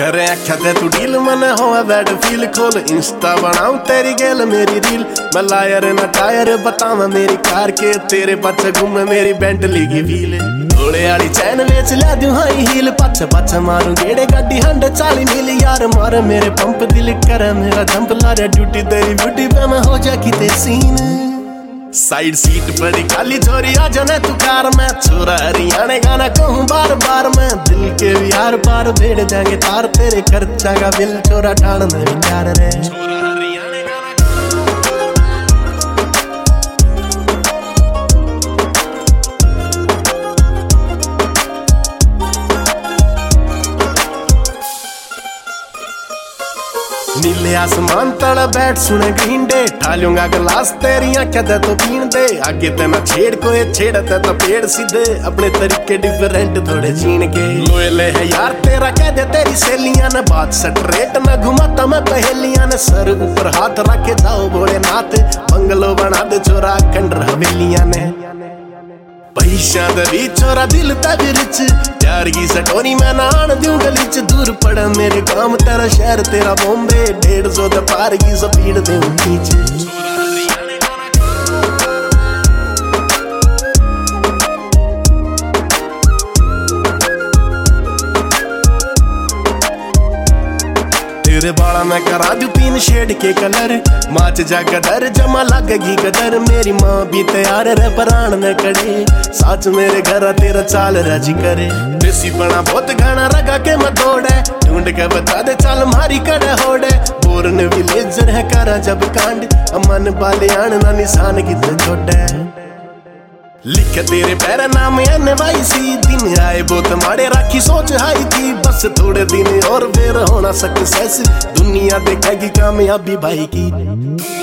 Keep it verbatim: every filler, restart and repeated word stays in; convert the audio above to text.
करे आख्या ते तू डील मन होवे बैड फील खोल इंस्टा बनाऊं तेरी गेल मेरी रील मैं लायर ना टायर बतावा मेरी कार के तेरे पाछे घूमे मेरी बेंटली की व्हील थोड़े आली चैन बेच ला दूं हाई हील पाछे पाछे मारूं गेड़े गाड़ी हंड चाली मील यार मार मेरे पंप दिल करे मेरा जंप लारे ड्यूटी तेरी ब्यूटी पे मैं हो जा किते सीन साइड सीट बड़ी खाली छोरी आ जाने तू कार में छोरा हरियाणे गाना कहूँ बार बार मैं दिल के यार पार भेड़ जाएंगे तार तेरे खर्चा का बिल छोरा ठाड़ने विचार रे नीले आसमान तड़ा बैठ सुने ग्रीन डे ठालूंगा गिलास तेरी आंखें दे तो पीन दे आगे ते ना छेड़ कोई छेड़ते तो पेड़ सीधे अपने तरीके डिफरेंट थोड़े जीन के लोएले है यार तेरा कह दे तेरी सहेलियां ने बात स्ट्रेट ना घुमाता मैं पहेलियां ने सर ऊपर हाथ रखे जाओ भोलेनाथ बंगलो बना दे छोरा खंडर हवेलियां ने पैसा दरी छोरा दिल तब रिच प्यार की सटोरी मैं नान दूं गली च दूर पड़ा मेरे काम तेरा शहर तेरा बॉम्बे डेढ़ सौ द पार की स्पीड दे पीछे तेरे बाला मैं करा दूं तीन शेड के कलर माच जा कदर जमा लगेगी कदर मेरी माँ भी तैयार रे परान न करे साच मेरे घर तेरा चाल राजी करे देसी बना बहुत घना रगा के मैं दौड़े ढूंढ के बता दे चल मारी कड़े होड़े बोरन विलेजर है करा जब कांड अमन बाले आन ना निशान कितने छोटे लिख तेरे पैर नाम एन वाई सी दिन आए बहुत माड़े राखी सोच हाई थी बस थोड़े दिन और फिर होना सक्सेस दुनिया देखेगी कामयाबी भाई की।